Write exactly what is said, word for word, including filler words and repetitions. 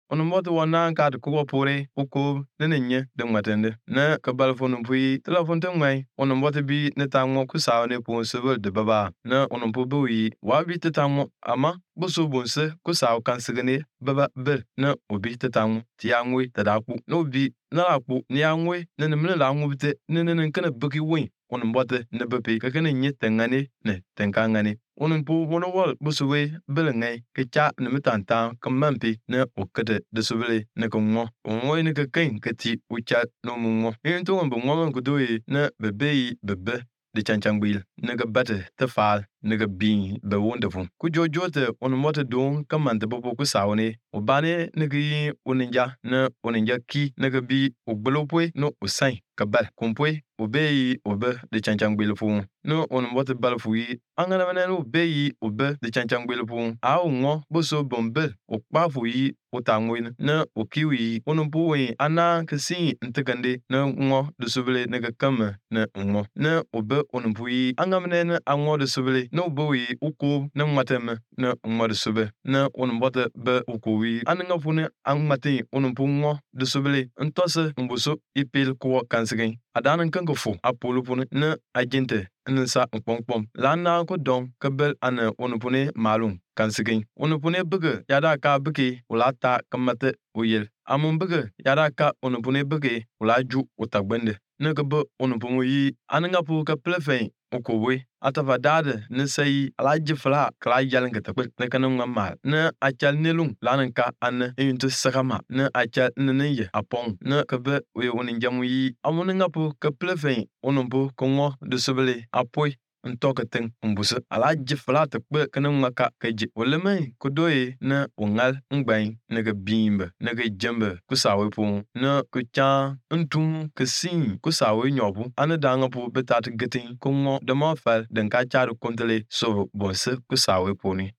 onombote wona ka de kugo pore uko ne nye de matende ne kabal fonu pui telefon te ngwai onombote bi ne tango kusaw ne pon sebel de baba ne onompo bui wa bi te tango ama busu bunse kusaw kansigene baba bel ne obi te tango ti angwe te daku no bi na akpu ni angwe ne ne mne la ngubte ne ne nkene buki wen onombote ne bepe kekene nye tengane ne tenkangane onompo wono wol busuwe belengai kecha ne mitanta kamampi ne okede de subele ne kongo onwo ne keken keti ucha no mungo into ngombo ngom kudoyi ne bebeyi bebe de chanchangbili ne bate te fal ne bi be wonderful ku jojote onomote don kamante bobo ku sawne obane ne gi oninja ne oninja ki ne bi ogbelopwe no osai kabal kompwe obeyi obe de chanchangbili fu no onomote balfuyi angana ne obeyi obe de chanchangbili fu a ongo boso bombe okpafuyi otangwin ne okiwi onompuwe ana kesi ntekande ne ngo de subele ne kama ne ngo ne obe onompuyi angamne ne ango de subele no bowi uko ne mateme ne ngo de sube ne onombote be ukowi ananga fune angmate onompu ngo de subele ntose mbuso ipil ko kansegen adanan kango fu apolo pune ne agente nsa nkpomkpom lana ko don kabel ane onopune malum kansigin onopune buge yada ka buke ulata kamate uyel amun buge yada ka onopune buge ulaju utagbende ne kebe onopumu yi ananga pu ka plefen okowe atafa dade ne sayi alaji fla kla yalen ke takwe ne kanang mal ne achal nelung lanan ka ane into sakama ne achal ne ye apong ne kebe we oninjamu yi amunanga pu ka plefen onompu kongo de sobele apoi ntoketen mbuso alaji fla takwe kanang maka keje oleme kodoye ne ongal ngban ne ke bimbe ne ke jembe kusawe pu ne kucha ntum kesin kusawe nyobu ane danga pu betat getin kongo de mafal den ka charu kontele so bonse kusawe pu ni